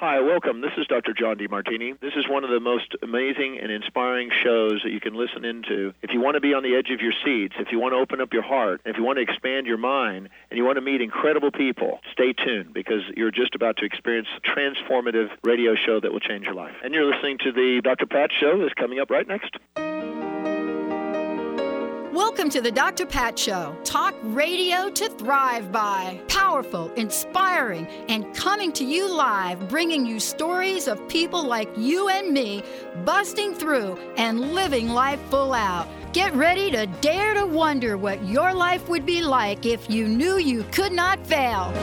Hi, welcome. This is Dr. John DeMartini. This is one of the most amazing and inspiring shows that you can listen into. If you want to be on the edge of your seats, if you want to open up your heart, if you want to expand your mind, and you want to meet incredible people, stay tuned because you're just about to experience a transformative radio show that will change your life. And you're listening to the Dr. Pat Show that's coming up right next. Welcome to the Dr. Pat Show. Talk radio to thrive by. Powerful, inspiring, and coming to you live, bringing you stories of people like you and me busting through and living life full out. Get ready to dare to wonder what your life would be like if you knew you could not fail.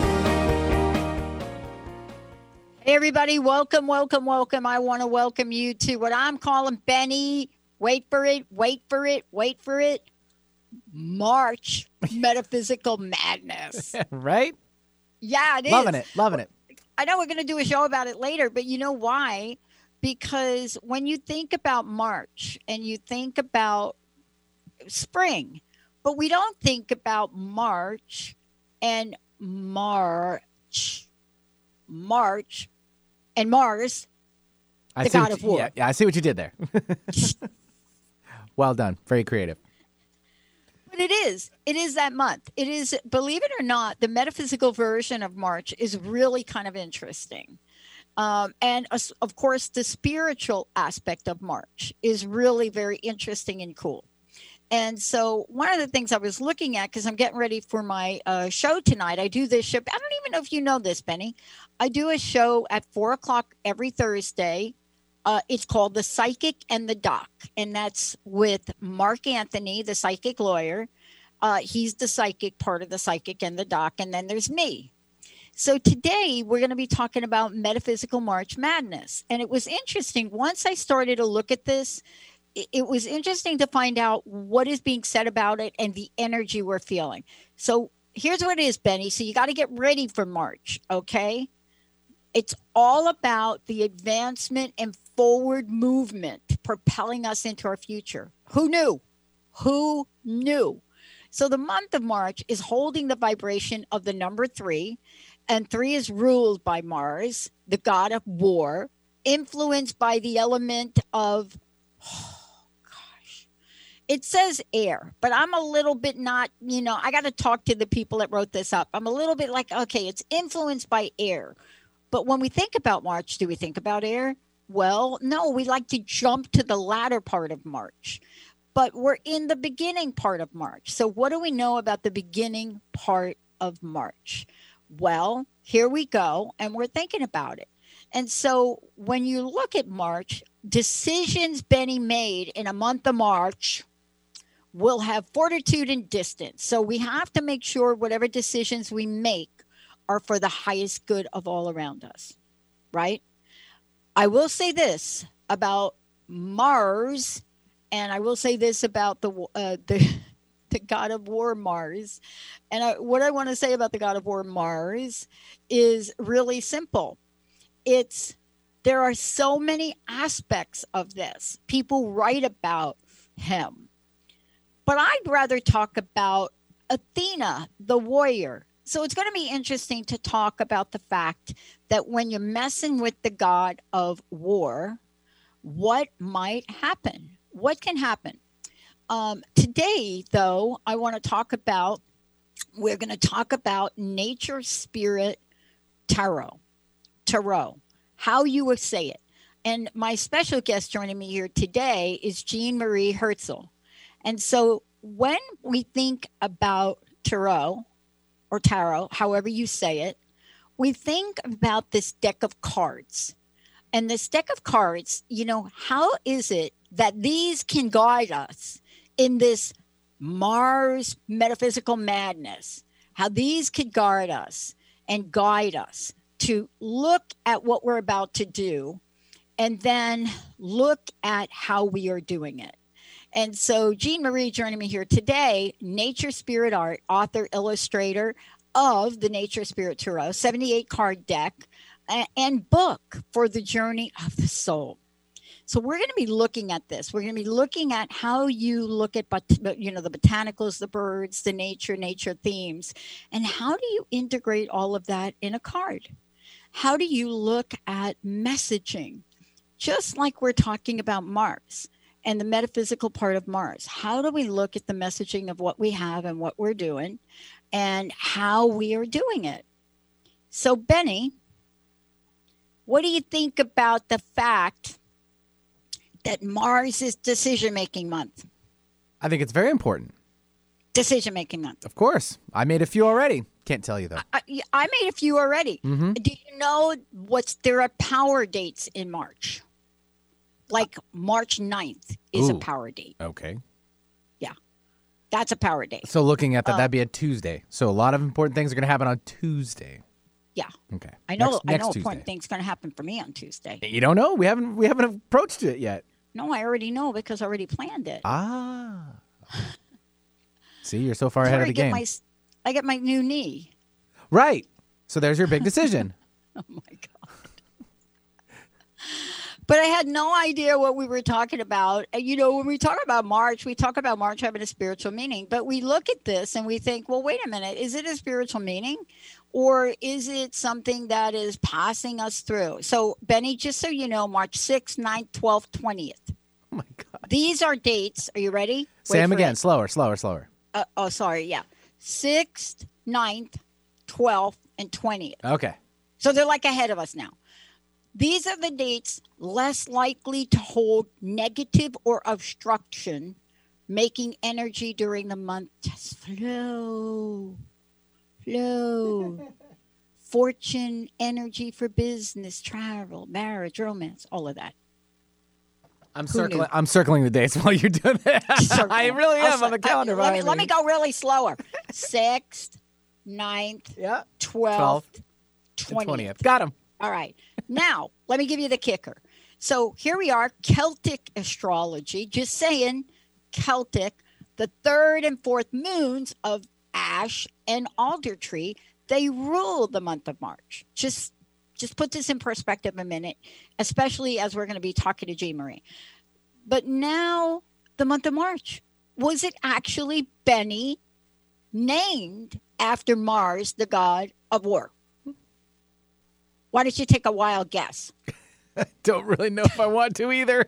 Hey, everybody. Welcome, welcome, welcome. I want to welcome you to what I'm calling Benny. Wait for it, wait for it, wait for it. March Metaphysical Madness. Right? Yeah, it is. Loving it. I know we're going to do a show about it later, but you know why? Because when you think about March and you think about spring, but we don't think about March and March and Mars, the god of war. Yeah, I see what you did there. Well done. Very creative. But it is that month. It is, believe it or not, the metaphysical version of March is really kind of interesting. And of course, the spiritual aspect of March is really very interesting and cool. And so one of the things I was looking at, because I'm getting ready for my show tonight, I do this show. I don't even know if you know this, Benny. I do a show at 4 o'clock every Thursday. It's called The Psychic and the Doc, and that's with Mark Anthony, the psychic lawyer. He's the psychic part of The Psychic and the Doc, and then there's me. So today we're going to be talking about Metaphysical March Madness, and it was interesting. Once I started to look at this, it was interesting to find out what is being said about it and the energy we're feeling. So here's what it is, Benny. So you got to get ready for March, okay? It's all about the advancement and forward movement propelling us into our future. Who knew? Who knew? So the month of March is holding the vibration of the number 3, and 3 is ruled by Mars, the god of war, influenced by the element of, it says air, but I'm a little bit not, I got to talk to the people that wrote this up. I'm a little bit like, okay, it's influenced by air. But when we think about March, do we think about air? Well, no, we like to jump to the latter part of March, but we're in the beginning part of March. So what do we know about the beginning part of March? Well, here we go, and we're thinking about it. And so when you look at March, decisions Benny made in a month of March will have fortitude and distance. So we have to make sure whatever decisions we make are for the highest good of all around us, right? I will say this about Mars, and I will say this about the god of war Mars. And what I want to say about the god of war Mars is really simple. There are so many aspects of this. People write about him. But I'd rather talk about Athena, the warrior. So it's going to be interesting to talk about the fact that when you're messing with the god of war, what might happen? What can happen? Today, though, we're going to talk about nature, spirit, tarot, how you would say it. And my special guest joining me here today is Jean Marie Herzl. And so when we think about tarot, or tarot, however you say it, we think about this deck of cards. And this deck of cards, how is it that these can guide us in this Mars metaphysical madness? How these could guide us and guide us to look at what we're about to do and then look at how we are doing it. And so Jean Marie joining me here today, Nature Spirit Art, author, illustrator of the Nature Spirit Tarot, 78 card deck, and book for the journey of the soul. So we're going to be looking at this. We're going to be looking at how you look at, the botanicals, the birds, the nature themes, and how do you integrate all of that in a card? How do you look at messaging? Just like we're talking about Mars and the metaphysical part of Mars. How do we look at the messaging of what we have and what we're doing and how we are doing it? So, Benny, what do you think about the fact that Mars is decision-making month? I think it's very important. Decision-making month. Of course. I made a few already. Can't tell you, though. I made a few already. Mm-hmm. Do you know there are power dates in March? Like March 9th is a power date. Okay. Yeah, that's a power date. So looking at that, that'd be a Tuesday. So a lot of important things are going to happen on Tuesday. Yeah. Okay. I know Next important things going to happen for me on Tuesday. You don't know? We haven't approached it yet. No, I already know because I already planned it. Ah. See, you're so far ahead of the game. I get my new knee. Right. So there's your big decision. Oh, my God. But I had no idea what we were talking about. And, when we talk about March having a spiritual meaning. But we look at this and we think, well, wait a minute. Is it a spiritual meaning? Or is it something that is passing us through? So, Benny, just so you know, March 6th, 9th, 12th, 20th. Oh, my God. These are dates. Are you ready? Say them again. Slower. 6th, 9th, 12th, and 20th. Okay. So they're like ahead of us now. These are the dates less likely to hold negative or obstruction, making energy during the month just flow. Fortune, energy for business, travel, marriage, romance, all of that. I'm circling the dates while you're doing that. I really am on the calendar. Let me go really slower. 6th, 9th, 12th, 20th. Got him. All right. Now, let me give you the kicker. So here we are, Celtic astrology, just saying Celtic, the 3rd and 4th moons of Ash and Alder Tree, they rule the month of March. Just put this in perspective a minute, especially as we're going to be talking to Jean Marie. But now, the month of March, was it actually, Benny, named after Mars, the god of war? Why don't you take a wild guess? Don't really know if I want to either.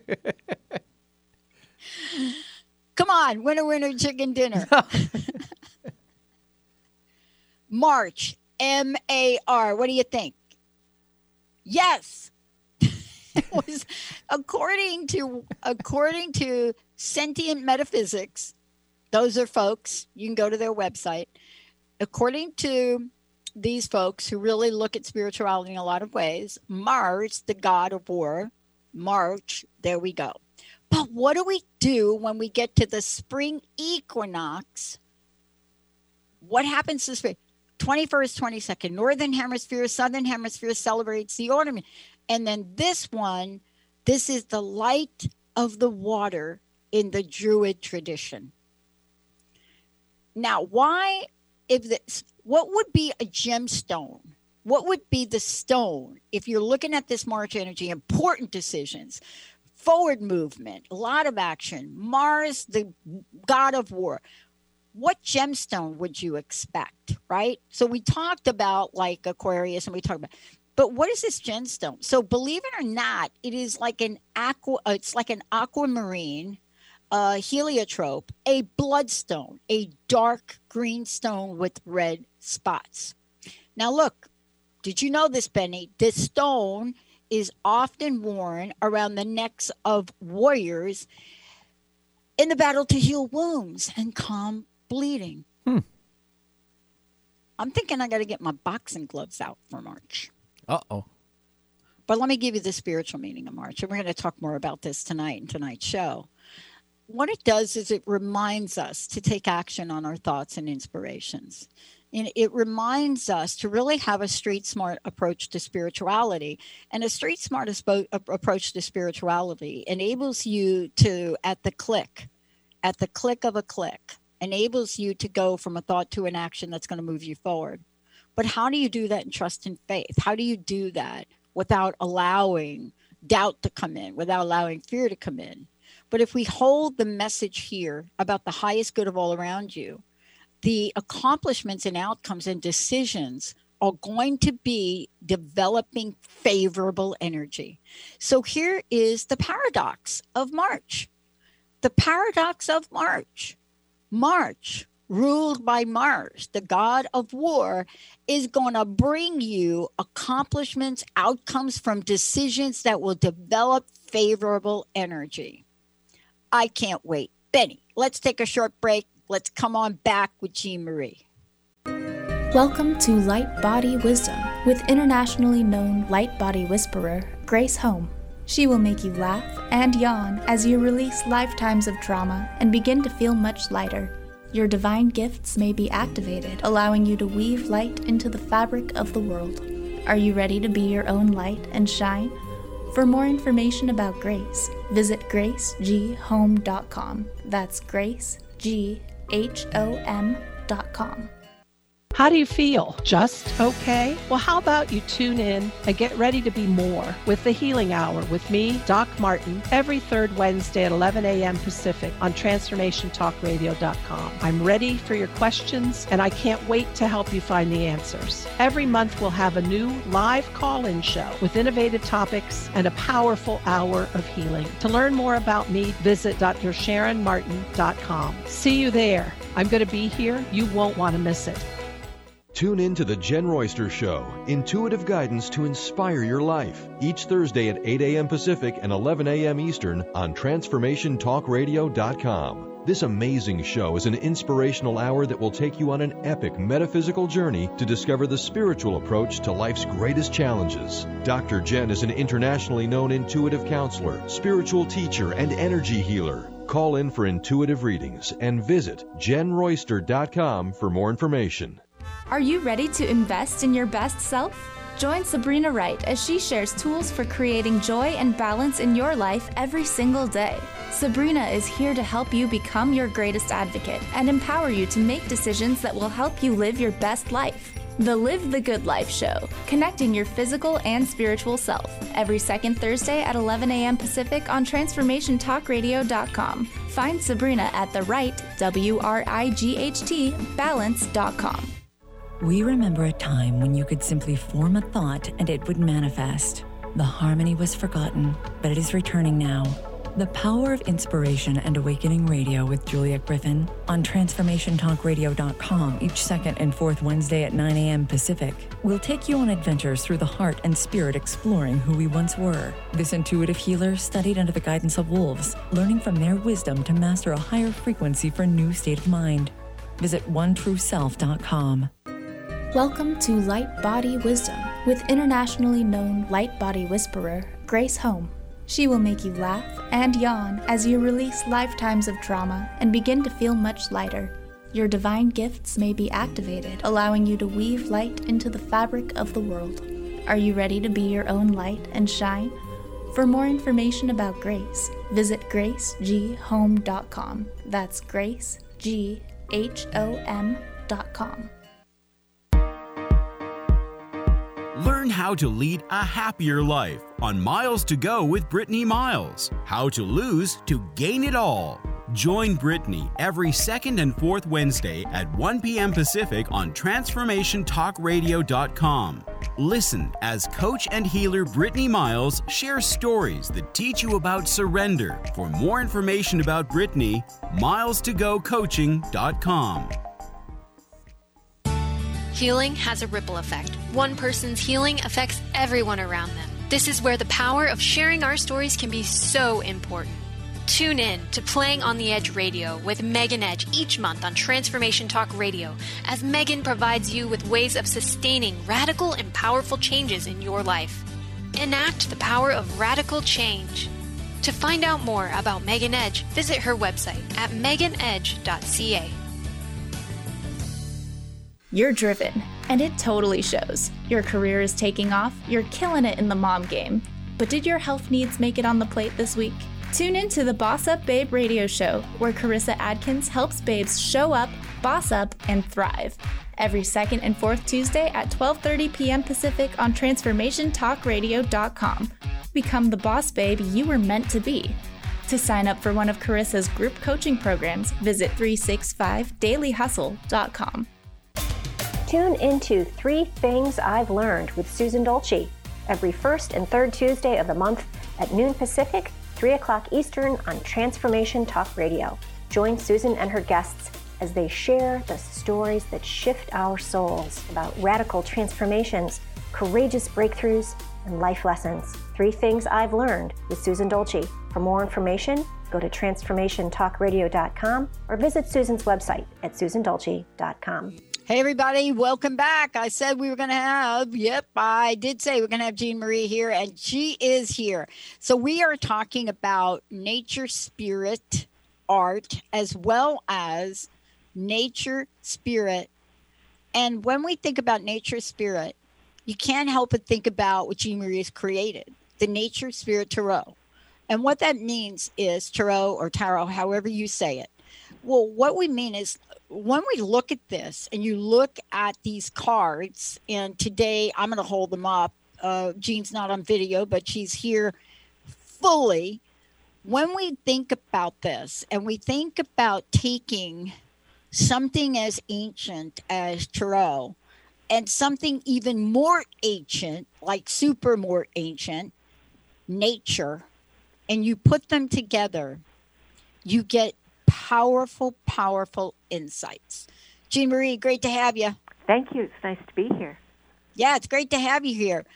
Come on, winner, chicken dinner. March, M-A-R. What do you think? Yes. It was according to Sentient Metaphysics. Those are folks. You can go to their website. According to these folks who really look at spirituality in a lot of ways, Mars, the god of war, March, there we go. But what do we do when we get to the spring equinox? What happens this spring? 21st, 22nd, Northern Hemisphere, Southern Hemisphere celebrates the autumn. And then this is the light of the water in the Druid tradition. Now, what would be a gemstone? What would be the stone if you're looking at this March energy? Important decisions, forward movement, a lot of action. Mars, the god of war. What gemstone would you expect, right? So we talked about like Aquarius, and we talked about, but what is this gemstone? So believe it or not, it is like an aquamarine, heliotrope, a bloodstone, a dark green stone with red spots. Now look, did you know this, Benny? This stone is often worn around the necks of warriors in the battle to heal wounds and calm bleeding. I'm thinking I got to get my boxing gloves out for March. Uh-oh. But let me give you the spiritual meaning of March, and we're going to talk more about this tonight in tonight's show. What it does is it reminds us to take action on our thoughts and inspirations. And it reminds us to really have a street smart approach to spirituality. And a street smart approach to spirituality enables you to, at the click of a click, enables you to go from a thought to an action that's going to move you forward. But how do you do that in trust and faith? How do you do that without allowing doubt to come in, without allowing fear to come in? But if we hold the message here about the highest good of all around you, the accomplishments and outcomes and decisions are going to be developing favorable energy. So here is the paradox of March. The paradox of March. March, ruled by Mars, the god of war, is going to bring you accomplishments, outcomes from decisions that will develop favorable energy. I can't wait. Benny, let's take a short break. Let's come on back with Jean Marie. Welcome to Light Body Wisdom with internationally known light body whisperer, Grace Home. She will make you laugh and yawn as you release lifetimes of trauma and begin to feel much lighter. Your divine gifts may be activated, allowing you to weave light into the fabric of the world. Are you ready to be your own light and shine? For more information about Grace, visit gracegHome.com. That's gracegHOM.com. How do you feel? Just okay? Well, how about you tune in and get ready to be more with the Healing Hour with me, Doc Martin, every third Wednesday at 11 a.m. Pacific on TransformationTalkRadio.com. I'm ready for your questions, and I can't wait to help you find the answers. Every month, we'll have a new live call-in show with innovative topics and a powerful hour of healing. To learn more about me, visit DrSharonMartin.com. See you there. I'm going to be here. You won't want to miss it. Tune in to The Jen Royster Show, intuitive guidance to inspire your life, each Thursday at 8 a.m. Pacific and 11 a.m. Eastern on TransformationTalkRadio.com. This amazing show is an inspirational hour that will take you on an epic metaphysical journey to discover the spiritual approach to life's greatest challenges. Dr. Jen is an internationally known intuitive counselor, spiritual teacher, and energy healer. Call in for intuitive readings and visit JenRoyster.com for more information. Are you ready to invest in your best self? Join Sabrina Wright as she shares tools for creating joy and balance in your life every single day. Sabrina is here to help you become your greatest advocate and empower you to make decisions that will help you live your best life. The Live the Good Life Show, connecting your physical and spiritual self, every second Thursday at 11 a.m. Pacific on TransformationTalkRadio.com. Find Sabrina at the right, WRIGHT, balance.com. We remember a time when you could simply form a thought and it would manifest. The harmony was forgotten, but it is returning now. The Power of Inspiration and Awakening Radio with Juliet Griffin on TransformationTalkRadio.com each second and fourth Wednesday at 9 a.m. Pacific will take you on adventures through the heart and spirit, exploring who we once were. This intuitive healer studied under the guidance of wolves, learning from their wisdom to master a higher frequency for a new state of mind. Visit OneTrueSelf.com. Welcome to Light Body Wisdom with internationally known light body whisperer, Grace Home. She will make you laugh and yawn as you release lifetimes of trauma and begin to feel much lighter. Your divine gifts may be activated, allowing you to weave light into the fabric of the world. Are you ready to be your own light and shine? For more information about Grace, visit gracegHome.com. That's gracegHOM.com. Learn how to lead a happier life on Miles to Go with Brittany Miles. How to lose to gain it all. Join Brittany every second and fourth Wednesday at 1 p.m. Pacific on TransformationTalkRadio.com. Listen as coach and healer Brittany Miles shares stories that teach you about surrender. For more information about Brittany, milestogocoaching.com. Healing has a ripple effect. One person's healing affects everyone around them. This is where the power of sharing our stories can be so important. Tune in to Playing on the Edge Radio with Megan Edge each month on Transformation Talk Radio, as Megan provides you with ways of sustaining radical and powerful changes in your life. Enact the power of radical change. To find out more about Megan Edge, visit her website at meganedge.ca. You're driven, and it totally shows. Your career is taking off, you're killing it in the mom game. But did your health needs make it on the plate this week? Tune in to the Boss Up Babe radio show, where Carissa Adkins helps babes show up, boss up, and thrive. Every second and fourth Tuesday at 12:30 p.m. Pacific on TransformationTalkRadio.com. Become the boss babe you were meant to be. To sign up for one of Carissa's group coaching programs, visit 365dailyhustle.com. Tune into 3 Things I've Learned with Susan Dolce every first and third Tuesday of the month at noon Pacific, 3 o'clock Eastern on Transformation Talk Radio. Join Susan and her guests as they share the stories that shift our souls about radical transformations, courageous breakthroughs, and life lessons. 3 Things I've Learned with Susan Dolce. For more information, go to transformationtalkradio.com or visit Susan's website at susandolce.com. Hey, everybody. Welcome back. I said we were going to have, I did say we're going to have Jean Marie here, and she is here. So we are talking about nature, spirit, art, as well as nature, spirit. And when we think about nature, spirit, you can't help but think about what Jean Marie has created, the Nature Spirit Tarot. And what that means is tarot or tarot, however you say it. Well, what we mean is when we look at this and you look at these cards, and today I'm going to hold them up. Jean's not on video, but she's here fully. When we think about this and we think about taking something as ancient as tarot and something even more ancient, like super more ancient, nature, and you put them together, you get powerful, powerful insights. Jean Marie, great to have you. Thank you. It's nice to be here. Yeah, it's great to have you here.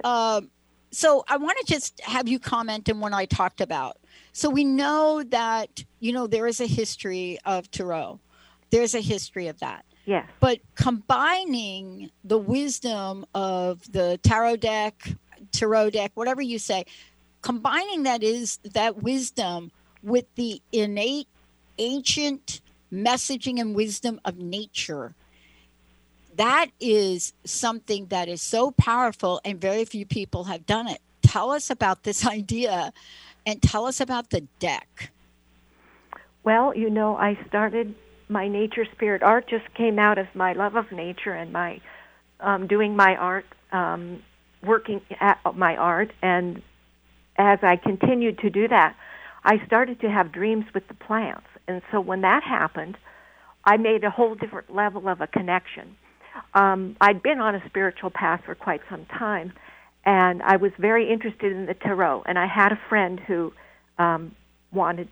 So I want to just have you comment on what I talked about. So we know that, there is a history of tarot. There's a history of that. Yes. But combining the wisdom of the tarot deck, whatever you say, combining that wisdom with the innate ancient messaging and wisdom of nature, that is something that is so powerful, and very few people have done it. Tell us about this idea and tell us about the deck. Well, I started my nature spirit art, just came out of my love of nature and my doing my art, working at my art. And as I continued to do that, I started to have dreams with the plants. And so when that happened, I made a whole different level of a connection. I'd been on a spiritual path for quite some time, and I was very interested in the tarot. And I had a friend who wanted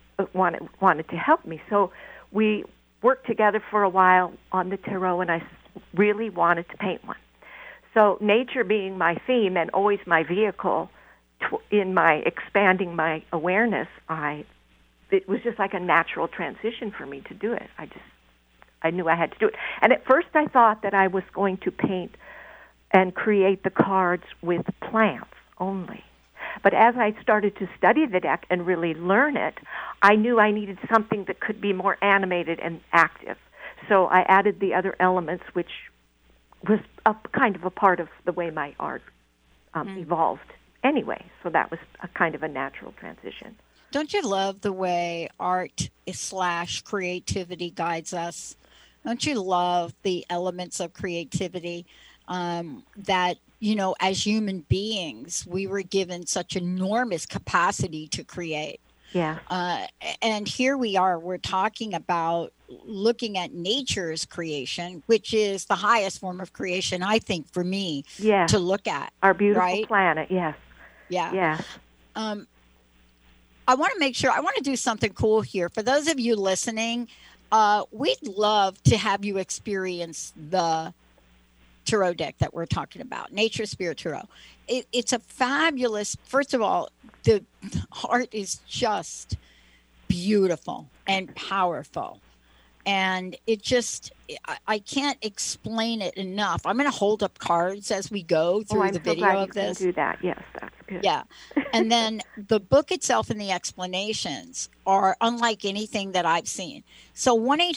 to help me. So we worked together for a while on the tarot, and I really wanted to paint one. So nature being my theme and always my vehicle in my expanding my awareness, it was just like a natural transition for me to do it. I knew I had to do it. And at first I thought that I was going to paint and create the cards with plants only. But as I started to study the deck and really learn it, I knew I needed something that could be more animated and active. So I added the other elements, which was kind of a part of the way my art evolved anyway. So that was a kind of a natural transition. Don't you love the way art / creativity guides us? Don't you love the elements of creativity that, as human beings, we were given such enormous capacity to create? Yeah. And here we are, we're talking about looking at nature's creation, which is the highest form of creation, I think, for me to look at. Our beautiful right? planet, yes. Yeah. Yes. I want to make sure, I want to do something cool here. For those of you listening, we'd love to have you experience the tarot deck that we're talking about, Nature Spirit Tarot. It's a fabulous, first of all, the art is just beautiful and powerful. And it just, I can't explain it enough. I'm going to hold up cards as we go through the video of this. Can do that. Yes, that's good. Yeah. And then the book itself and the explanations are unlike anything that I've seen. So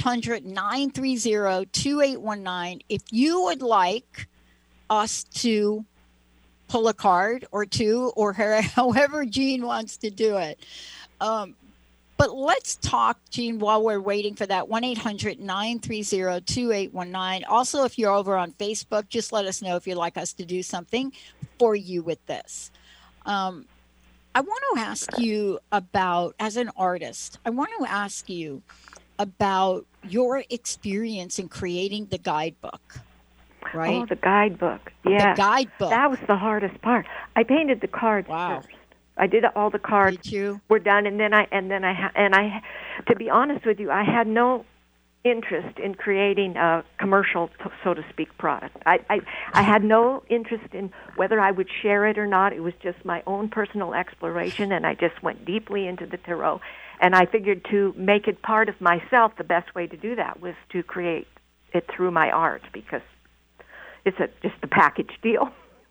1-800-930-2819. If you would like us to pull a card or two, or however Jean wants to do it. But let's talk, Jean, while we're waiting for that. 1-800-930-2819. Also, if you're over on Facebook, just let us know if you'd like us to do something for you with this. I want to ask you about, as an artist, I want to ask you about your experience in creating the guidebook. right? Oh, the guidebook. Yeah. The guidebook. That was the hardest part. I painted the cards first. I did all the cards. Did you? Were done, and then I to be honest with you, I had no interest in creating a commercial, so to speak, product. I had no interest in whether I would share it or not. It was just my own personal exploration, and I just went deeply into the tarot. And I figured to make it part of myself, the best way to do that was to create it through my art, because it's just a package deal.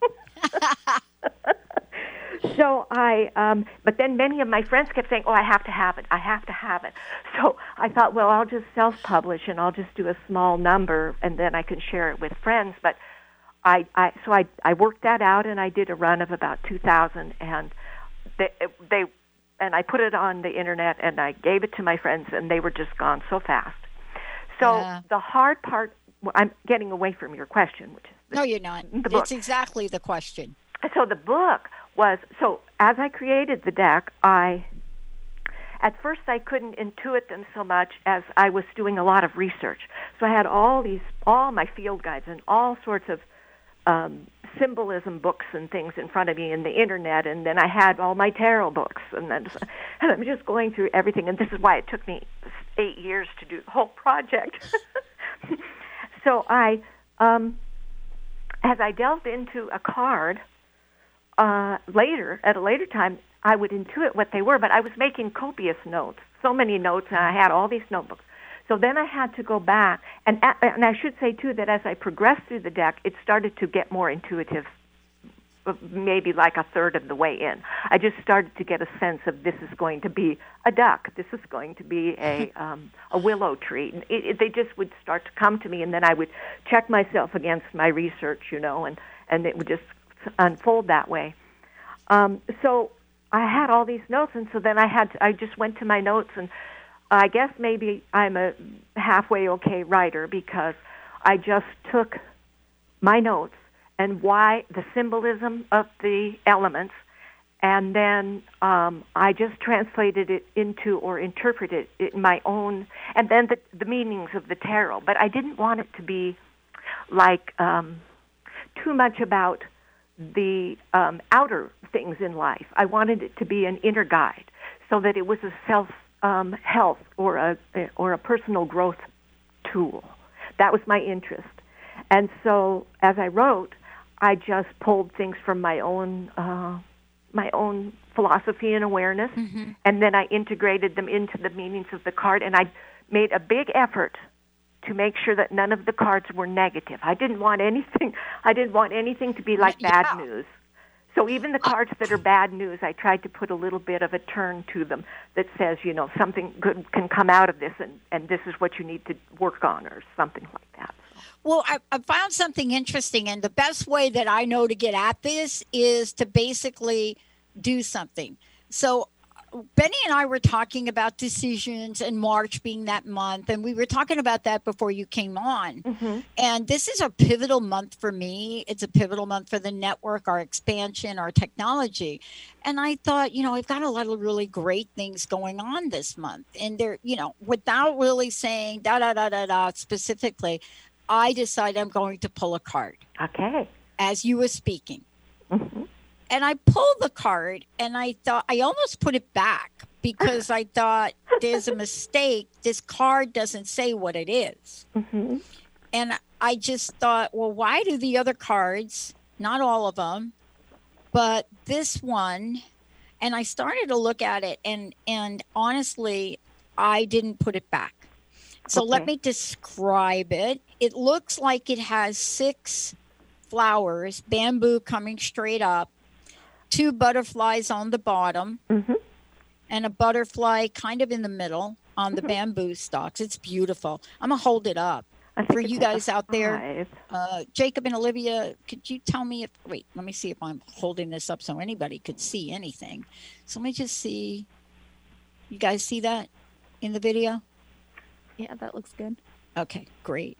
So but then many of my friends kept saying, "Oh, I have to have it. I have to have it." So I thought, well, I'll just self-publish and I'll just do a small number, and then I can share it with friends. But I worked that out, and I did a run of about 2,000, and and I put it on the internet, and I gave it to my friends, and they were just gone so fast. So the hard part, I'm getting away from your question, which is no, you're not. It's exactly the question. So the book was, so as I created the deck, at first I couldn't intuit them so much as I was doing a lot of research. So I had all my field guides and all sorts of symbolism books and things in front of me in the internet, and then I had all my tarot books, and I'm just going through everything, and this is why it took me 8 years to do the whole project. So as I delved into a card, at a later time, I would intuit what they were, but I was making copious notes, so many notes, and I had all these notebooks. So then I had to go back, and I should say, too, that as I progressed through the deck, it started to get more intuitive, maybe like a third of the way in. I just started to get a sense of this is going to be a duck, this is going to be a willow tree. They just would start to come to me, and then I would check myself against my research, and it would just unfold that way. So I had all these notes, and so then I just went to my notes, and I guess maybe I'm a halfway okay writer, because I just took my notes and why the symbolism of the elements, and then I just translated it into or interpreted it in my own, and then the meanings of the tarot. But I didn't want it to be like too much about the outer things in life. I wanted it to be an inner guide, so that it was a self-help or a personal growth tool. That was my interest. And so as I wrote, I just pulled things from my own philosophy and awareness, and then I integrated them into the meanings of the card, and I made a big effort to make sure that none of the cards were negative. I didn't want anything to be like bad news. So even the cards that are bad news, I tried to put a little bit of a turn to them that says, something good can come out of this, and this is what you need to work on, or something like that. Well, I found something interesting, and the best way that I know to get at this is to basically do something. So Benny and I were talking about decisions and March being that month, and we were talking about that before you came on. And this is a pivotal month for me. It's a pivotal month for the network, our expansion, our technology. And I thought, we've got a lot of really great things going on this month. And there, without really saying specifically, I decided I'm going to pull a card. Okay. As you were speaking. And I pulled the card, and I thought, I almost put it back, because I thought, there's a mistake. This card doesn't say what it is. And I just thought, well, why do the other cards, not all of them, but this one, and I started to look at it, and honestly, I didn't put it back. So let me describe it. It looks like it has 6 flowers, bamboo coming straight up, 2 butterflies on the bottom, and a butterfly kind of in the middle on the bamboo stalks. It's beautiful. I'm going to hold it up for you guys out there. Jacob and Olivia, could you tell me wait, let me see if I'm holding this up so anybody could see anything. So let me just see. You guys see that in the video? Yeah, that looks good. Okay, great.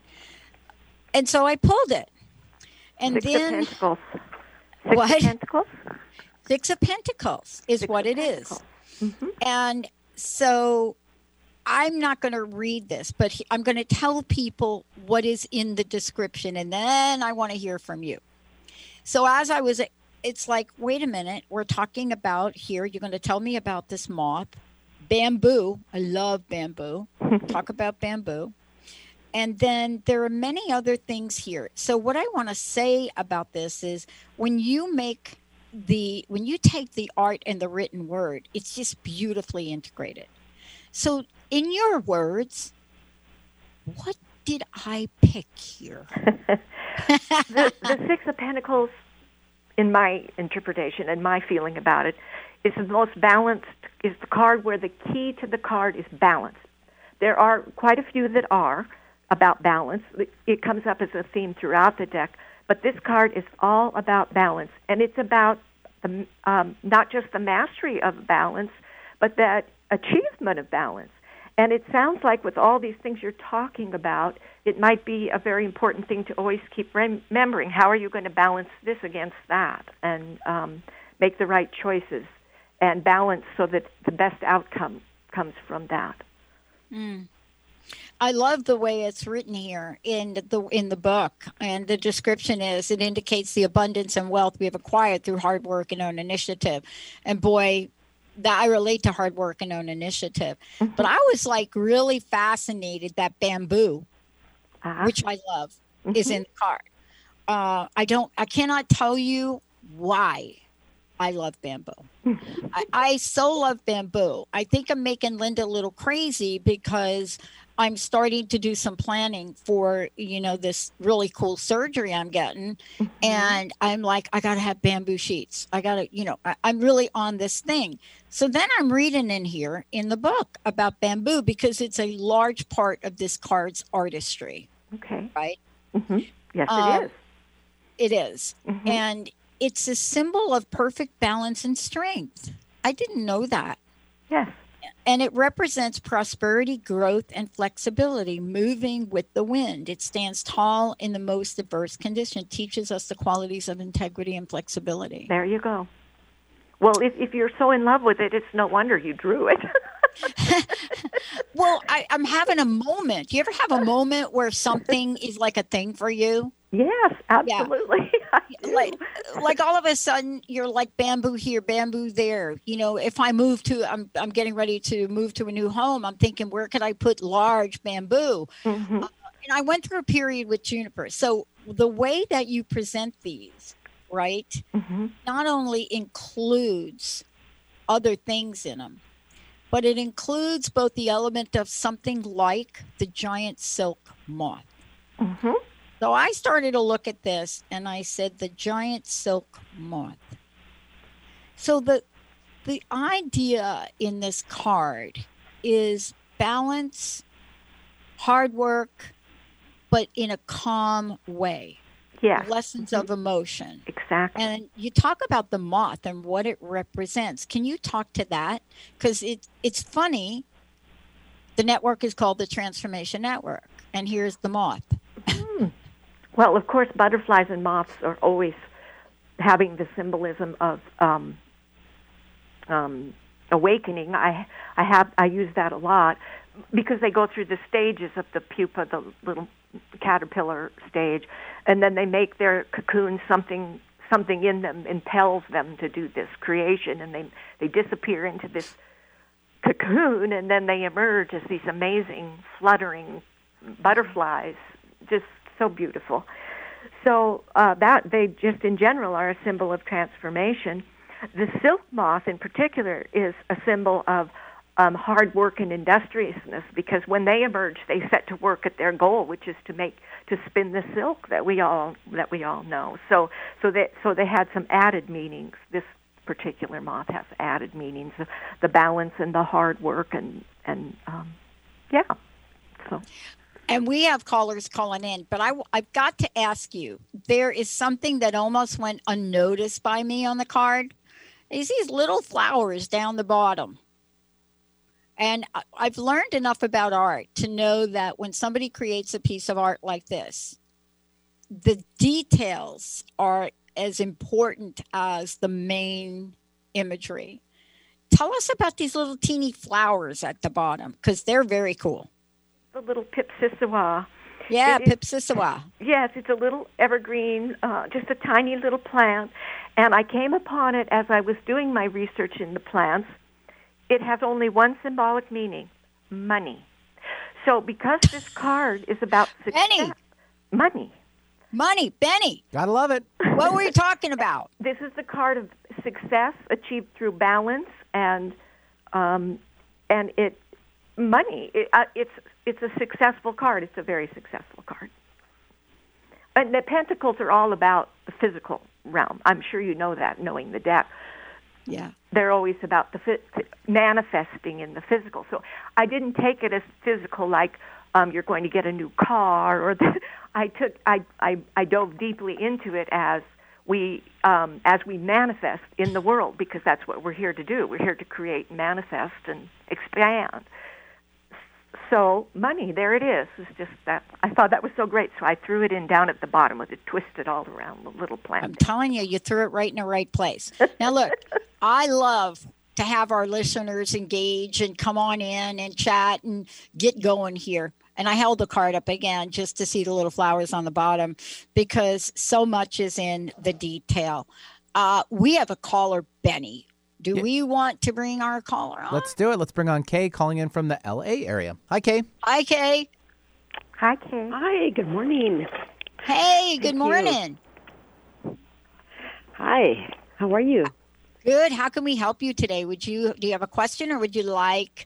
And so I pulled it. And 6 then of Pentacles. 6 what? Of Pentacles? 6 of Pentacles is what it is. And so I'm not going to read this, but I'm going to tell people what is in the description, and then I want to hear from you. So it's like, wait a minute, we're talking about here, you're going to tell me about this moth, bamboo. I love bamboo. Talk about bamboo. And then there are many other things here. So what I want to say about this is when you take the art and the written word, it's just beautifully integrated. So in your words, what did I pick here? The Six of Pentacles, in my interpretation and my feeling about it, is the most balanced, is the card where the key to the card is balance. There are quite a few that are about balance. It comes up as a theme throughout the deck, but this card is all about balance, and it's about not just the mastery of balance, but that achievement of balance. And it sounds like with all these things you're talking about, it might be a very important thing to always keep remembering. How are you going to balance this against that, and make the right choices and balance so that the best outcome comes from that? I love the way it's written here in the book, and the description is, it indicates the abundance and wealth we have acquired through hard work and own initiative. And boy, that I relate to hard work and own initiative. Mm-hmm. But I was like really fascinated that bamboo, which I love, is in the card. I cannot tell you why I love bamboo. I so love bamboo. I think I'm making Linda a little crazy because I'm starting to do some planning for, this really cool surgery I'm getting. Mm-hmm. And I'm like, I got to have bamboo sheets. I got to, I'm really on this thing. So then I'm reading in here in the book about bamboo because it's a large part of this card's artistry. Okay. Right? Mm-hmm. Yes, it is. It is. Mm-hmm. And it's a symbol of perfect balance and strength. I didn't know that. Yes. And it represents prosperity, growth, and flexibility, moving with the wind. It stands tall in the most diverse condition, teaches us the qualities of integrity and flexibility. There you go. Well, if you're so in love with it, it's no wonder you drew it. Well, I'm having a moment. Do you ever have a moment where something is like a thing for you? Yes, absolutely. Yeah. Like all of a sudden you're like bamboo here, bamboo there. If I move I'm getting ready to move to a new home. I'm thinking, where could I put large bamboo? Mm-hmm. And I went through a period with juniper. So the way that you present these, right, mm-hmm. not only includes other things in them, but it includes both the element of something like the giant silk moth. Mm-hmm. So I started to look at this and I said, the giant silk moth. So the idea in this card is balance, hard work, but in a calm way. Yeah. Lessons mm-hmm. of emotion. Exactly. And you talk about the moth and what it represents. Can you talk to that? Because it's funny. The network is called the Transformation Network. And here's the moth. Well, of course, butterflies and moths are always having the symbolism of awakening. I use that a lot because they go through the stages of the pupa, the little caterpillar stage, and then they make their cocoon. Something in them impels them to do this creation, and they disappear into this cocoon, and then they emerge as these amazing fluttering butterflies, just so beautiful. So that they just in general are a symbol of transformation. The silk moth in particular is a symbol of hard work and industriousness, because when they emerge, they set to work at their goal, which is to spin the silk that we all know. So they had some added meanings. This particular moth has added meanings: the balance and the hard work and yeah. So. And we have callers calling in, but I've got to ask you, there is something that almost went unnoticed by me on the card. It's these little flowers down the bottom. And I've learned enough about art to know that when somebody creates a piece of art like this, the details are as important as the main imagery. tell us about these little teeny flowers at the bottom, because they're very cool. The little Pipsissewa. Yeah, Pipsissewa. Yes, it's a little evergreen, just a tiny little plant. And I came upon it as I was doing my research in the plants. It has only one symbolic meaning, money. So because this card is about success, Money, Benny. Gotta love it. What were you talking about? This is the card of success achieved through balance and money. It's a successful card. It's a very successful card. And the pentacles are all about the physical realm. I'm sure you know that, knowing the deck. Yeah. They're always about the manifesting in the physical. So I didn't take it as physical, like you're going to get a new car, or I dove deeply into it as we manifest in the world, because that's what we're here to do. We're here to create, manifest, and expand. So money, there it is. It's just that I thought that was so great, so I threw it in down at the bottom with it twisted all around the little plant. I'm telling you, you threw it right in the right place. Now look, I love to have our listeners engage and come on in and chat and get going here. And I held the card up again just to see the little flowers on the bottom, because so much is in the detail. We have a caller, Benny. Do we want to bring our caller on? Let's do it. Let's bring on Kay, calling in from the LA area. Hi, Kay. Hi, Kay. Hi, Kay. Hi, good morning. Hey, good morning. Hi, how are you? Good. How can we help you today? Do you have a question, or would you like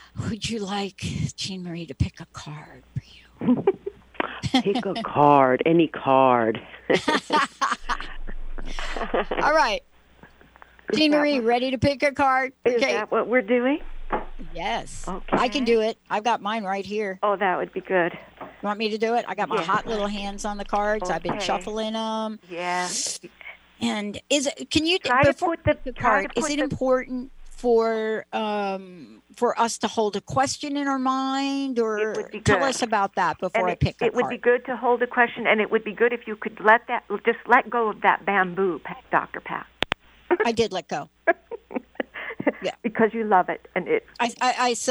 Jean Marie to pick a card for you? Pick a card, any card. All right. Jean Marie, ready to pick a card? Is that what we're doing? Yes. Okay. I can do it. I've got mine right here. Oh, that would be good. You want me to do it? I got my hot little hands on the cards. Okay. I've been shuffling them. Yeah. And can you try to put the card? Is it important for us to hold a question in our mind, or tell us about that before I pick a card? It would be good to hold a question, and it would be good if you could let go of that bamboo, Dr. Pat. I did let go. Yeah, because you love it, and it's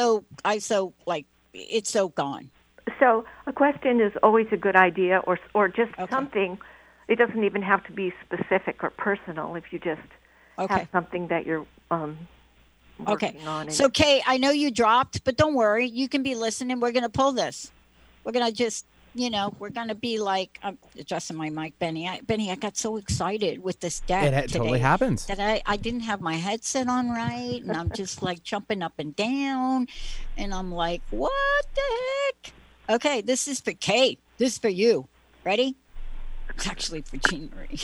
so gone. So a question is always a good idea, or just something. It doesn't even have to be specific or personal. If you just have something that you're working on. So Kay, I know you dropped, but don't worry. You can be listening. We're going to pull this. We're going to just. We're going to be like, I'm adjusting my mic, Benny. I got so excited with this deck It today totally happens. that I didn't have my headset on right, and I'm just like jumping up and down, and I'm like, what the heck? Okay, this is for Kate. This is for you. Ready? It's actually for Jean Marie.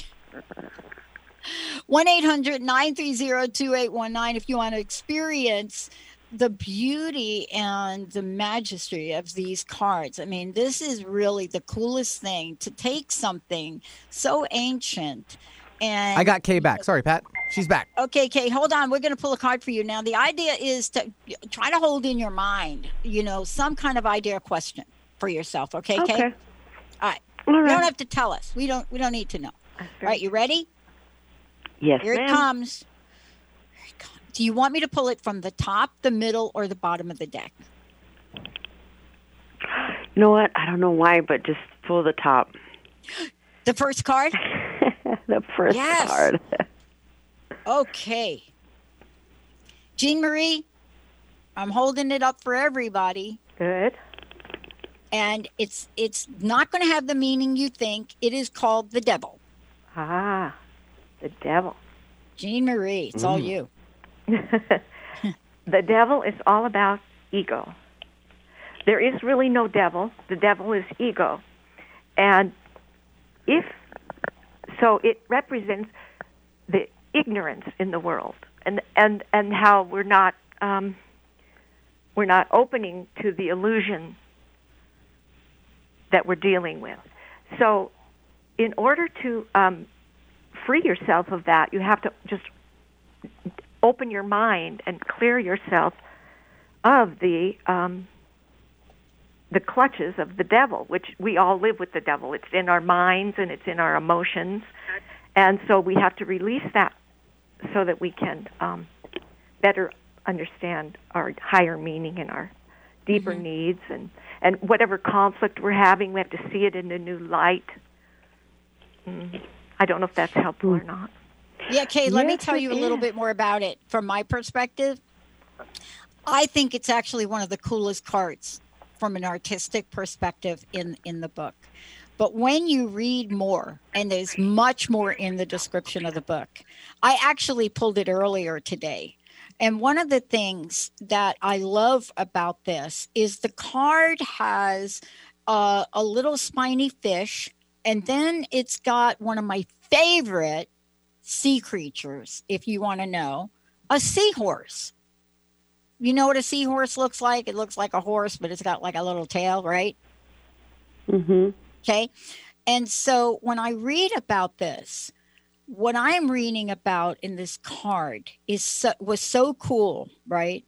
1-800-930-2819 if you want to experience the beauty and the majesty of these cards. I mean, this is really the coolest thing, to take something so ancient. And I got Kay back. Sorry, Pat. She's back. Okay, Kay, hold on. We're going to pull a card for you. Now, the idea is to try to hold in your mind, some kind of idea or question for yourself. Okay, Kay? Okay. All right. All right. You don't have to tell us. We don't need to know. All right, you ready? Yes, Here it comes. Do you want me to pull it from the top, the middle, or the bottom of the deck? You know what? I don't know why, but just pull the top. The first card? The first card. Okay. Jean Marie, I'm holding it up for everybody. Good. And it's not going to have the meaning you think. It is called the devil. Ah, the devil. Jean Marie, it's all you. The devil is all about ego. There is really no devil. The devil is ego. And it represents the ignorance in the world, and how we're not opening to the illusion that we're dealing with. So in order to free yourself of that, you have to just open your mind and clear yourself of the clutches of the devil, which we all live with the devil. It's in our minds and it's in our emotions. And so we have to release that so that we can better understand our higher meaning and our deeper needs, and whatever conflict we're having, we have to see it in a new light. I don't know if that's helpful or not. Yeah, Kay, let me tell you a little bit more about it from my perspective. I think it's actually one of the coolest cards from an artistic perspective in the book. But when you read more, and there's much more in the description of the book, I actually pulled it earlier today. And one of the things that I love about this is the card has a little spiny fish, and then it's got one of my favorite sea creatures, if you want to know, a seahorse. You know what a seahorse looks like? It looks like a horse, but it's got like a little tail, right? Mm-hmm. Okay. And so when I read about this, what I'm reading about in this card was so cool, right?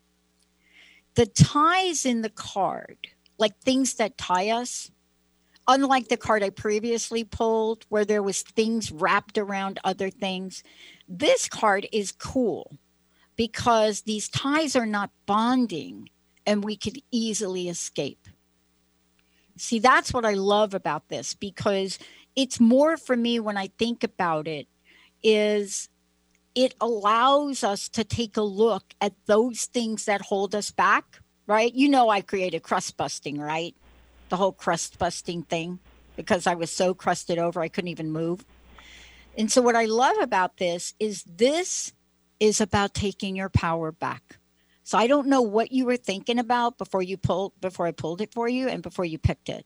The ties in the card, like things that tie us, unlike the card I previously pulled where there was things wrapped around other things, this card is cool because these ties are not bonding and we could easily escape. See, that's what I love about this, because it's more for me when I think about it, is it allows us to take a look at those things that hold us back, right? You know, I created crust busting, right? The whole crust busting thing, because I was so crusted over, I couldn't even move. And so what I love about this is about taking your power back. So I don't know what you were thinking about before I pulled it for you and before you picked it.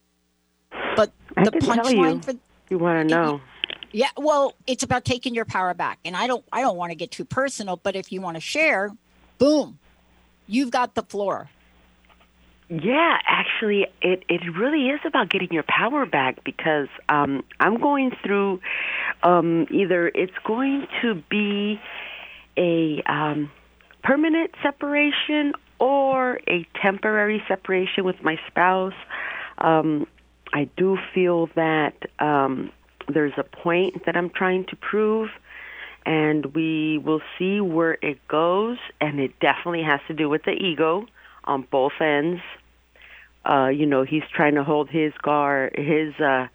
But the punchline you want to know. Yeah, well, it's about taking your power back. And I don't want to get too personal, but if you want to share, boom, you've got the floor. Yeah, actually, it really is about getting your power back, because I'm going through either it's going to be a permanent separation or a temporary separation with my spouse. I do feel that there's a point that I'm trying to prove, and we will see where it goes, and it definitely has to do with the ego on both ends. He's trying to hold his guard, his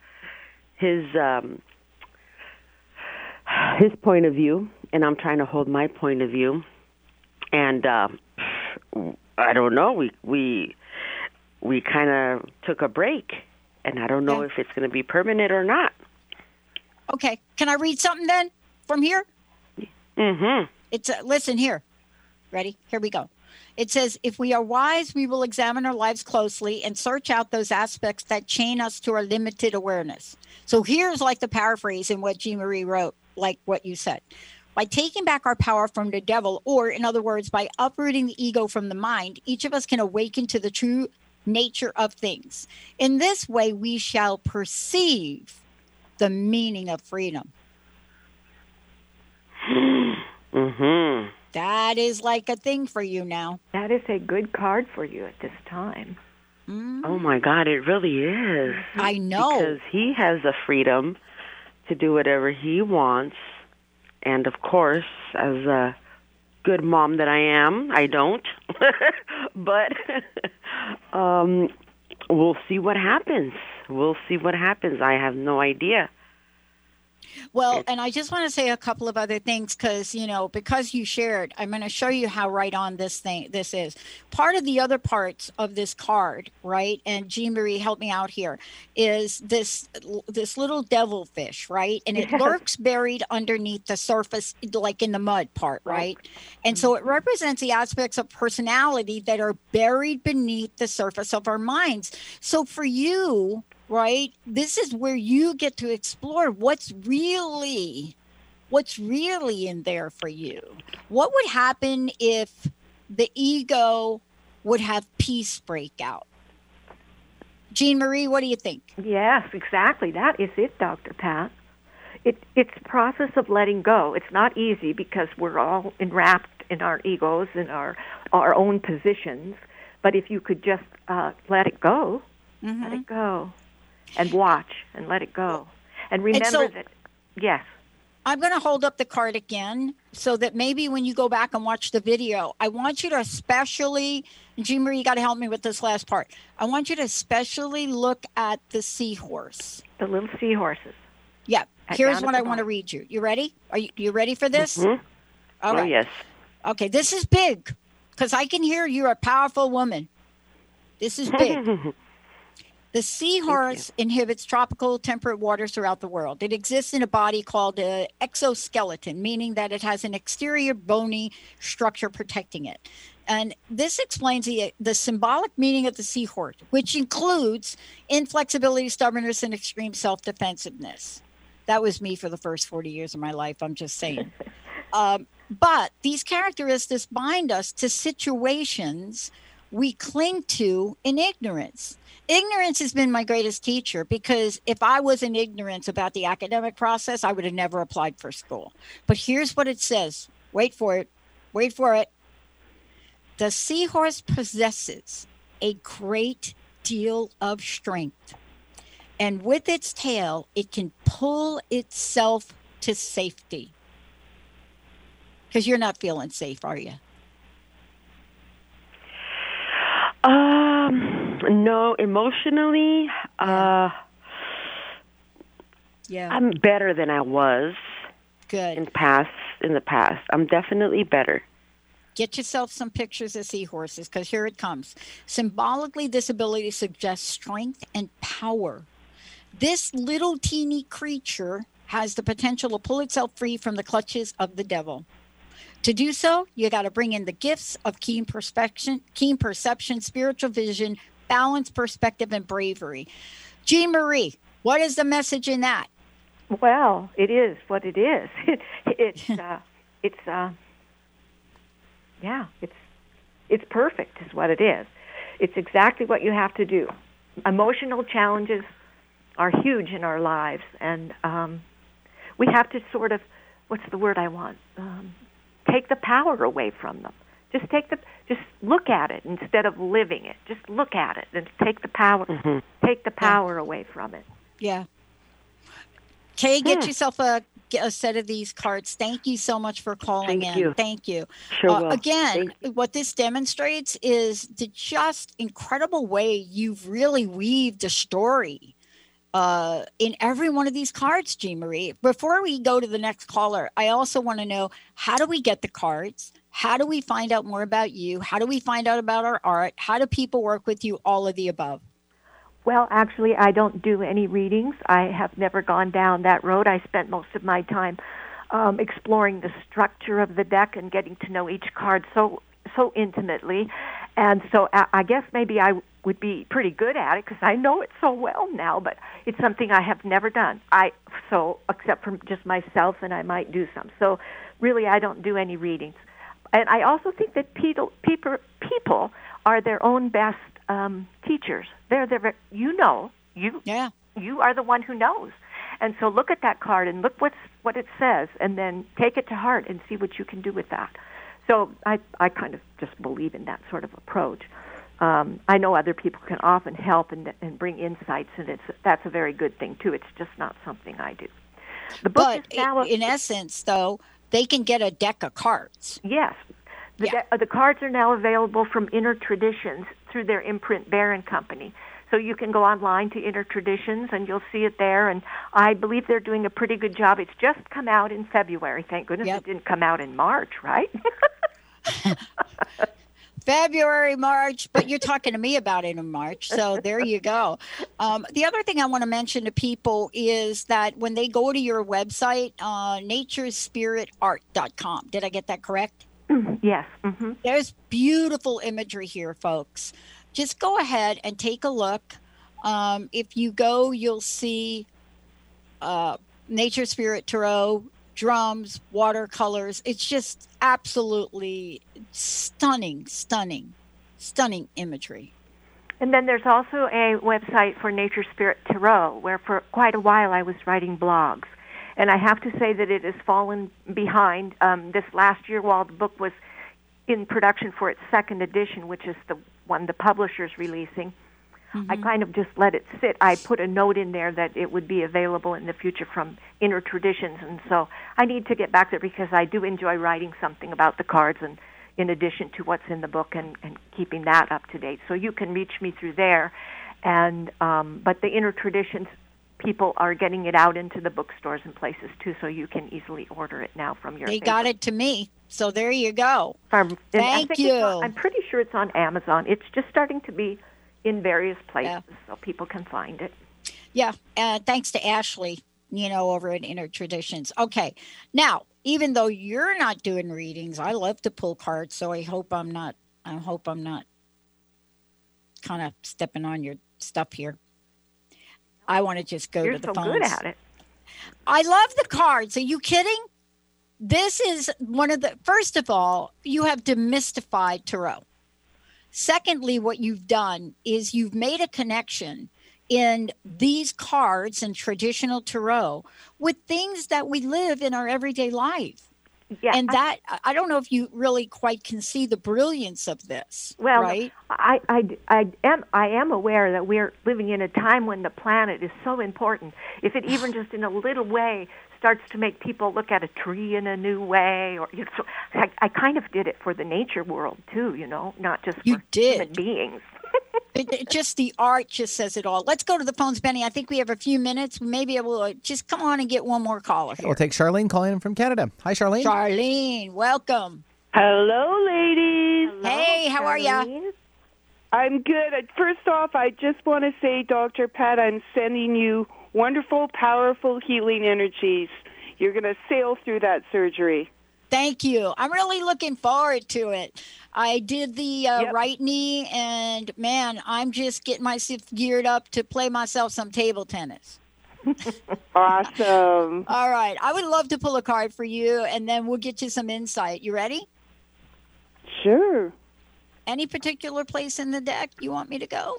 point of view, and I'm trying to hold my point of view. And I don't know. We kind of took a break, and I don't know if it's going to be permanent or not. Okay, can I read something then from here? Mm-hmm. It's listen here. Ready? Here we go. It says, if we are wise, we will examine our lives closely and search out those aspects that chain us to our limited awareness. So here's like the paraphrase in what Jean Marie wrote, like what you said. By taking back our power from the devil, or in other words, by uprooting the ego from the mind, each of us can awaken to the true nature of things. In this way, we shall perceive the meaning of freedom. Mm-hmm. That is like a thing for you now. That is a good card for you at this time. Oh, my God, it really is. I know. Because he has the freedom to do whatever he wants. And, of course, as a good mom that I am, I don't. But we'll see what happens. We'll see what happens. I have no idea. Well, and I just want to say a couple of other things because you shared, I'm going to show you how right on this is. Part of the other parts of this card, right, and Jean Marie, help me out here, is this little devilfish, right? And it lurks buried underneath the surface, like in the mud part, right? And so it represents the aspects of personality that are buried beneath the surface of our minds. So for you, right, this is where you get to explore what's really in there for you. What would happen if the ego would have peace break out? Jean Marie, what do you think? Yes, exactly. That is it, Dr. Pat. It's a process of letting go. It's not easy because we're all enwrapped in our egos and our own positions. But if you could just let it go, let it go. And watch and let it go. And remember that, yes. I'm going to hold up the card again so that maybe when you go back and watch the video, I want you to especially, Jean Marie, you got to help me with this last part. I want you to especially look at the seahorse. The little seahorses. Yeah. Here's what I want to read you. You ready? Are you ready for this? Mm-hmm. All right. Oh, yes. Okay, this is big because I can hear you're a powerful woman. This is big. The seahorse inhabits tropical temperate waters throughout the world. It exists in a body called an exoskeleton, meaning that it has an exterior bony structure protecting it. And this explains the symbolic meaning of the seahorse, which includes inflexibility, stubbornness, and extreme self-defensiveness. That was me for the first 40 years of my life, I'm just saying. But these characteristics bind us to situations we cling to in ignorance. Ignorance has been my greatest teacher, because if I was in ignorance about the academic process, I would have never applied for school. But here's what it says. Wait for it. Wait for it. The seahorse possesses a great deal of strength, and with its tail, it can pull itself to safety. Because you're not feeling safe, are you? No, emotionally, yeah. I'm better than I was. Good. In the past. I'm definitely better. Get yourself some pictures of seahorses, because here it comes. Symbolically, this ability suggests strength and power. This little teeny creature has the potential to pull itself free from the clutches of the devil. To do so, you got to bring in the gifts of keen perception, spiritual vision, balance, perspective, and bravery. Jean Marie, what is the message in that? Well, it is what it is. It's perfect is what it is. It's exactly what you have to do. Emotional challenges are huge in our lives, and we have to sort of, what's the word I want? Take the power away from them. Just look at it instead of living it. Just look at it and take the power away from it. Yeah. Kay, get yourself a set of these cards. Thank you so much for calling in. Thank you. Sure. Again, what this demonstrates is the just incredible way you've really weaved a story in every one of these cards, Jean Marie. Before we go to the next caller, I also want to know, how do we get the cards? How do we find out more about you? How do we find out about our art? How do people work with you? All of the above. Well, actually, I don't do any readings. I have never gone down that road. I spent most of my time exploring the structure of the deck and getting to know each card so intimately. And so I guess maybe I would be pretty good at it because I know it so well now, but it's something I have never done. Except for just myself, and I might do some. So really, I don't do any readings. And I also think that people are their own best teachers. You are the one who knows. And so look at that card and look what it says, and then take it to heart and see what you can do with that. So I kind of just believe in that sort of approach. I know other people can often help and bring insights, and that's a very good thing too. It's just not something I do. The book is now in essence, though, they can get a deck of cards. Yes. The cards are now available from Inner Traditions through their imprint Barron Company. So you can go online to Inner Traditions, and you'll see it there. And I believe they're doing a pretty good job. It's just come out in February. Thank goodness it didn't come out in March, right? February, March, but you're talking to me about it in March, so there you go. The other thing I want to mention to people is that when they go to your website, naturespiritart.com, did I get that correct? Yes. Mm-hmm. There's beautiful imagery here, folks. Just go ahead and take a look. If you go, you'll see Nature Spirit Tarot, drums, watercolors. It's just absolutely stunning imagery. And then there's also a website for Nature Spirit Tarot, where for quite a while I was writing blogs. And I have to say that it has fallen behind this last year while the book was in production for its second edition, which is the one the publisher's releasing. I kind of just let it sit. I put a note in there that it would be available in the future from Inner Traditions, and so I need to get back there because I do enjoy writing something about the cards, and in addition to what's in the book, and keeping that up to date. So you can reach me through there, and but the Inner Traditions people are getting it out into the bookstores and places too, so you can easily order it now from your. They got it to me, so there you go. Thank you. I'm pretty sure it's on Amazon. It's just starting to be in various places, so people can find it. Yeah, thanks to Ashley, over at Inner Traditions. Okay, now even though you're not doing readings, I love to pull cards, so I hope I'm not kind of stepping on your stuff here. I want to just go to the phones. You're so good at it. I love the cards. Are you kidding? This is one of the, first of all, you have demystified tarot. Secondly, what you've done is you've made a connection in these cards and traditional tarot with things that we live in our everyday life. Yeah, and that I don't know if you really quite can see the brilliance of this. Well, right? I am aware that we're living in a time when the planet is so important. If it even just in a little way starts to make people look at a tree in a new way, or so I kind of did it for the nature world too, not just for human beings. Just the art just says it all. Let's go to the phones, Benny. I think we have a few minutes. We may be able to just come on and get one more caller here. We'll take Charlene calling in from Canada. Hi, Charlene. Charlene, welcome. Hello, ladies. Hello, hey, how are you? I'm good. First off, I just want to say, Dr. Pat, I'm sending you wonderful, powerful healing energies. You're going to sail through that surgery. Thank you. I'm really looking forward to it. I did the right knee, and man, I'm just getting myself geared up to play myself some table tennis. Awesome. All right. I would love to pull a card for you, and then we'll get you some insight. You ready? Sure. Any particular place in the deck you want me to go?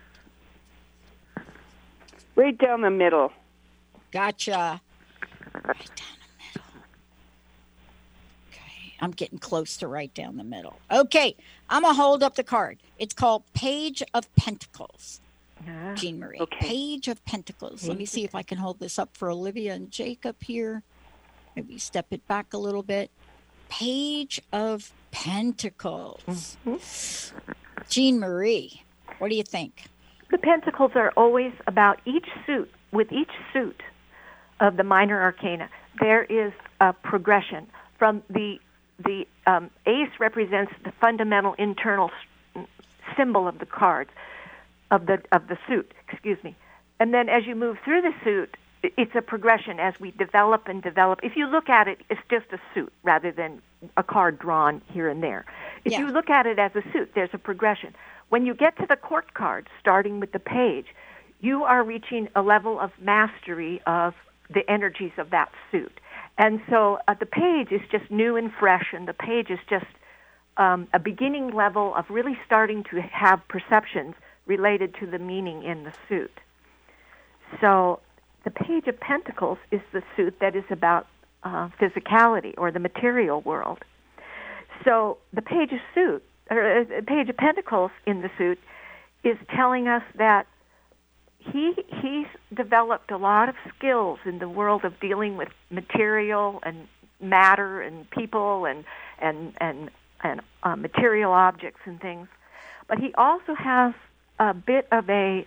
Right down the middle. Gotcha. Right down the middle. Okay. I'm getting close to right down the middle. Okay. I'm going to hold up the card. It's called Page of Pentacles. Jean Marie. Okay. Page of Pentacles. Let me see if I can hold this up for Olivia and Jacob here. Maybe step it back a little bit. Page of Pentacles. Jean Marie, what do you think? The pentacles are always about each suit. With each suit of the minor arcana, there is a progression. From the ace represents the fundamental internal symbol of the cards, of the suit, and then as you move through the suit, it's a progression as we develop and develop. If you look at it, it's just a suit rather than a card drawn here and there. If you look at it as a suit, there's a progression. When you get to the court card, starting with the page, you are reaching a level of mastery of the energies of that suit. And so the page is just new and fresh, and the page is just a beginning level of really starting to have perceptions related to the meaning in the suit. So the Page of Pentacles is the suit that is about physicality or the material world. So the Page of Pentacles in the suit is telling us that he's developed a lot of skills in the world of dealing with material and matter and people and material objects and things. But he also has a bit of a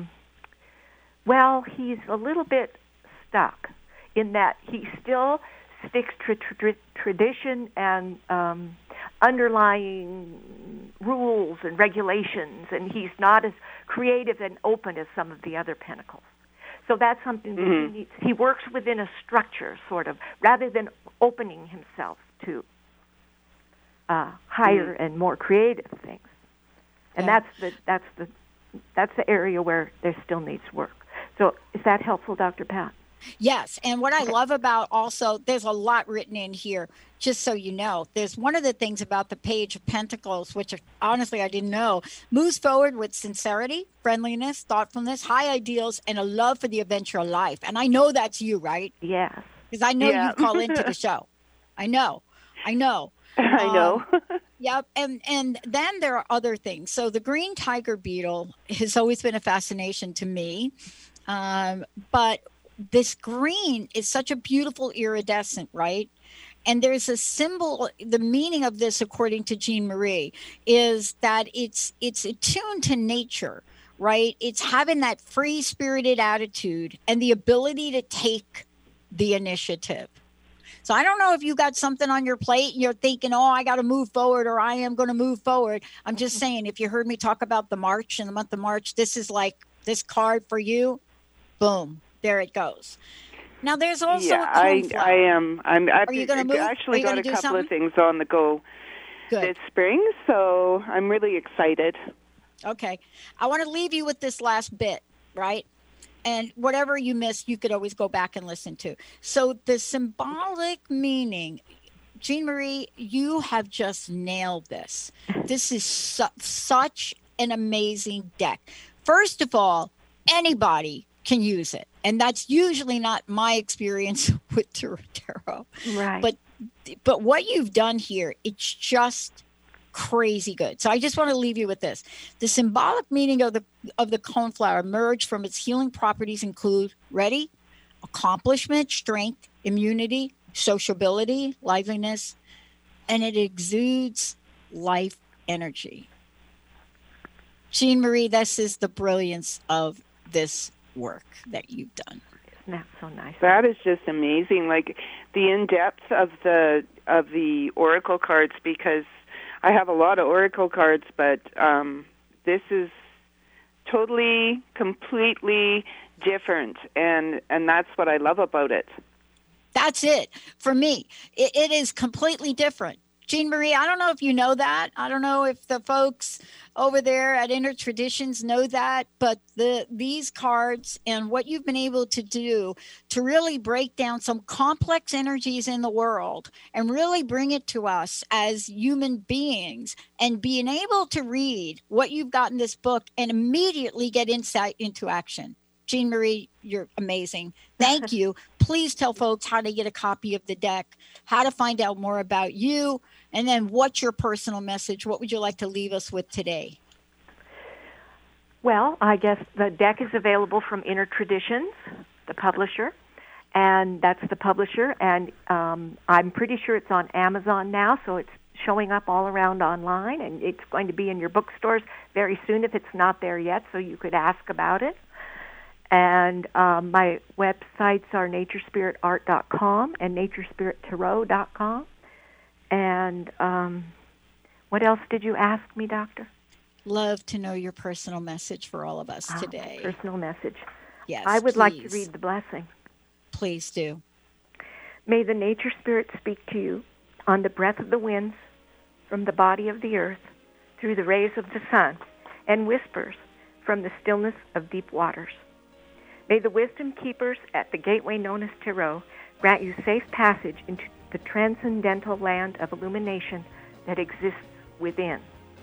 he's a little bit stuck in that he still sticks to tradition and underlying rules and regulations, and he's not as creative and open as some of the other pentacles. So that's something that he needs. He works within a structure, sort of, rather than opening himself to higher and more creative things. And that's the area where there still needs work. So is that helpful, Dr. Pat? Yes. And what I love about also, there's a lot written in here, just so you know. There's one of the things about the Page of Pentacles, which honestly I didn't know, moves forward with sincerity, friendliness, thoughtfulness, high ideals, and a love for the adventure of life. And I know that's you, right? Yes. Because I know you call into the show. I know. I know. Yep. And then there are other things. So the green tiger beetle has always been a fascination to me. But this green is such a beautiful iridescent, right? And there's a symbol, the meaning of this, according to Jean Marie, is that it's attuned to nature, right? It's having that free-spirited attitude and the ability to take the initiative. So I don't know if you got something on your plate and you're thinking, oh, I got to move forward, or I am going to move forward. I'm just saying, if you heard me talk about the March and the month of March, this is like this card for you. Boom, there it goes. Now there's also a cornflower. I am. I've actually got a couple of things on the go this spring, so I'm really excited. Okay. I want to leave you with this last bit, right? And whatever you missed, you could always go back and listen to. So the symbolic meaning, Jean Marie, you have just nailed this. This is such an amazing deck. First of all, anybody can use it. And that's usually not my experience with tarot. Right. But what you've done here, it's just crazy good. So I just want to leave you with this. The symbolic meaning of the coneflower emerged from its healing properties include, ready? Accomplishment, strength, immunity, sociability, liveliness, and it exudes life energy. Jean Marie, this is the brilliance of this work that you've done. Isn't that so nice? That is just amazing. Like the in-depth of the oracle cards, because I have a lot of oracle cards, but this is totally, completely different, and that's what I love about it. That's it. For me, it is completely different. Jean Marie, I don't know if you know that. I don't know if the folks over there at Inner Traditions know that, but these cards and what you've been able to do to really break down some complex energies in the world and really bring it to us as human beings, and being able to read what you've got in this book and immediately get insight into action. Jean Marie, you're amazing. Thank you. Please tell folks how to get a copy of the deck, how to find out more about you, and then what's your personal message? What would you like to leave us with today? Well, I guess the deck is available from Inner Traditions, the publisher, and that's the publisher. And I'm pretty sure it's on Amazon now, so it's showing up all around online, and it's going to be in your bookstores very soon if it's not there yet, so you could ask about it. And my websites are naturespiritart.com and naturespirittarot.com. And what else did you ask me, Doctor? Love to know your personal message for all of us today. Personal message. Yes, I would like to read the blessing. Please do. May the nature spirit speak to you on the breath of the winds, from the body of the earth, through the rays of the sun, and whispers from the stillness of deep waters. May the wisdom keepers at the gateway known as Tarot grant you safe passage into the transcendental land of illumination that exists within.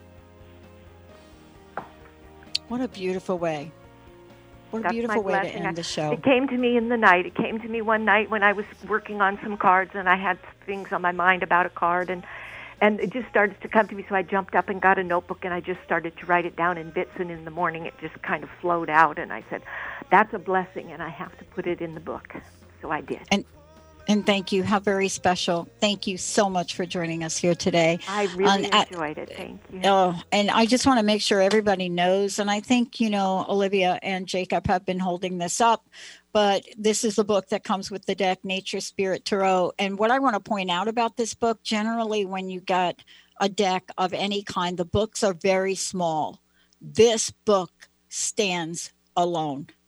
What a beautiful way. What a beautiful way to end the show. It came to me in the night. It came to me one night when I was working on some cards, and I had things on my mind about a card, and it just started to come to me, so I jumped up and got a notebook, and I just started to write it down in bits, and in the morning it just kind of flowed out, and I said, that's a blessing, and I have to put it in the book. So I did. And thank you. How very special. Thank you so much for joining us here today. I really enjoyed it. Thank you. Oh, and I just want to make sure everybody knows, and I think, Olivia and Jacob have been holding this up, but this is the book that comes with the deck, Nature Spirit Tarot. And what I want to point out about this book, generally when you get a deck of any kind, the books are very small. This book stands alone.